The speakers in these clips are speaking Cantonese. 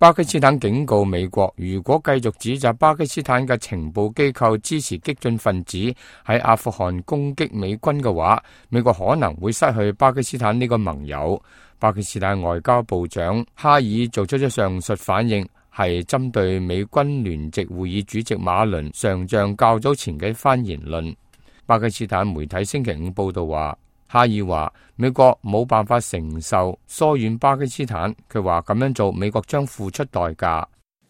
巴基斯坦警告美國，如果繼續指責巴基斯坦嘅情報機構支持激進分子喺阿富汗攻擊美軍嘅話，美國可能會失去巴基斯坦呢個盟友。巴基斯坦外交部長哈爾做出咗上述反應，係針對美軍聯席會議主席馬倫上將較早前嘅一番言論。巴基斯坦媒體星期五報道話，哈爾話美國冇辦法承受疏遠巴基斯坦，佢話咁樣做美國將付出代價。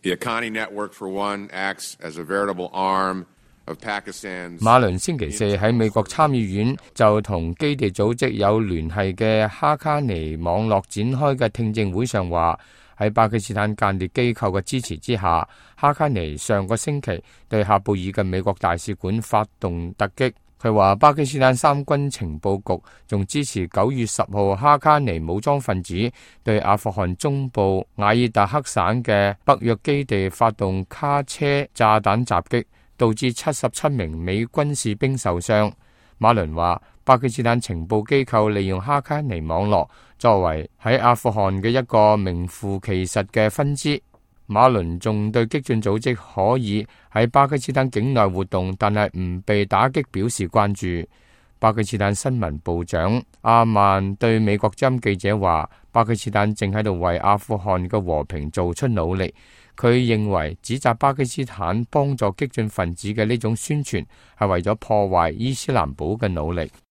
馬倫星期四喺美國參議院就同基地組織有聯繫嘅哈卡尼網絡展開嘅聽證會上話，喺巴基斯坦間諜機構嘅支持之下，哈卡尼上個星期對喀布爾嘅美國大使館發動突擊。佢話巴基斯坦三軍情報局仲支持9月10號哈卡尼武裝分子對阿富汗中部瓦爾達克省嘅北約基地發動卡車炸彈襲擊，導致77名美軍士兵受傷。馬倫話巴基斯坦情報機構利用哈卡尼網絡作為喺阿富汗嘅一個名副其實嘅分支。馬倫仲對激進組織可以喺巴基斯坦境內活動但係唔被打擊表示關注。巴基斯坦新聞部長阿曼對美國之音記者話，巴基斯坦正喺度為阿富汗嘅和平做出努力。佢認為指責巴基斯坦幫助激進分子嘅呢種宣傳係為咗破壞伊斯蘭堡嘅努力。